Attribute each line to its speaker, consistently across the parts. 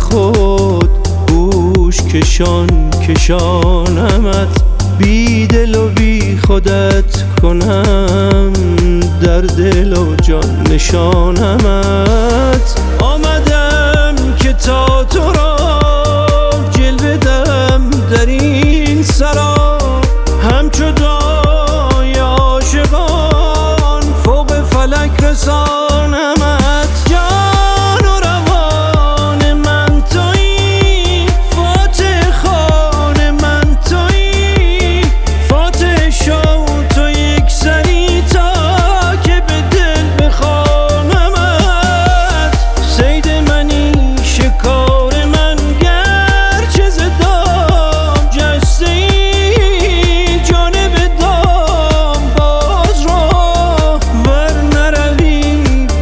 Speaker 1: خود گوش کشانمت، بی دل و بی خودت کنم در دل و جان نشانمت. آمدم که تا تو را جلوه دم در این سرا، همچو دای عاشقان فوق فلک رسانمت. جان و روان من تویی، فاتح خان من تویی، فاتح شو تو یک سری تا که به دل بخوانمت. صید منی شکار من گرچه ز دام جسته ای، جانب دام باز رو ور نروی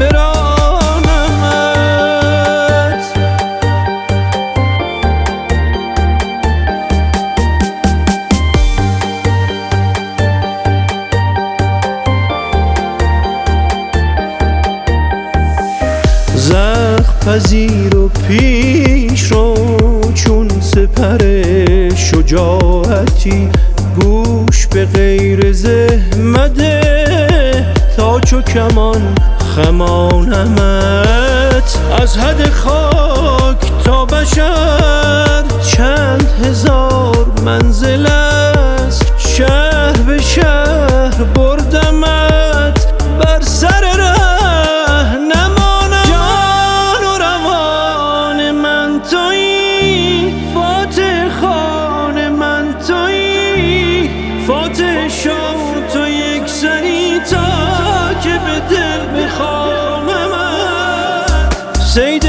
Speaker 1: برانمت. زخم پذیر و پیش رو چون سپر شجاعتی، گوش به غیر زحمده تا چو کمان خمانمت. از حد خاک تا بشر چند هزار منزل است، شهر به شهر بردمت بر سر ره نمانم. جان و روان من تویی، فاتح خان من تویی، فاتح شو تو یک سری تا که به دل بخوانمت. صید